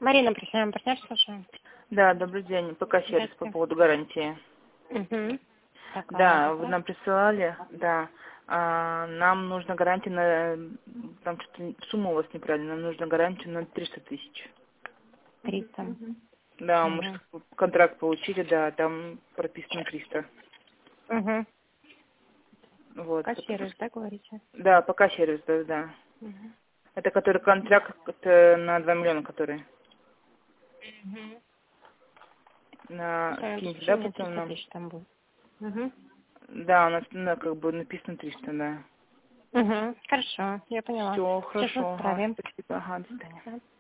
Марина, профессиональный партнер, слушаю. Да, добрый день. ПК-сервис по поводу гарантии. Угу. Да, вы нам присылали, да. Нам нужна гарантия на... Там что-то сумма у вас неправильная. Нам нужна гарантия на 300 тысяч. 300. Да, мы же контракт получили, да, там прописано 300. Угу. Вот. ПК-сервис, да, говорите? Да, ПК-сервис, да, да. Угу. Это который контракт это на 2 миллиона, который. Угу. Скиньте, да, потом нам? Там будет. Угу. Да, у нас как бы написано 300, да. Угу. Хорошо, я поняла. Все, Сейчас хорошо. Ага, исправим. спасибо. Ага, до свидания.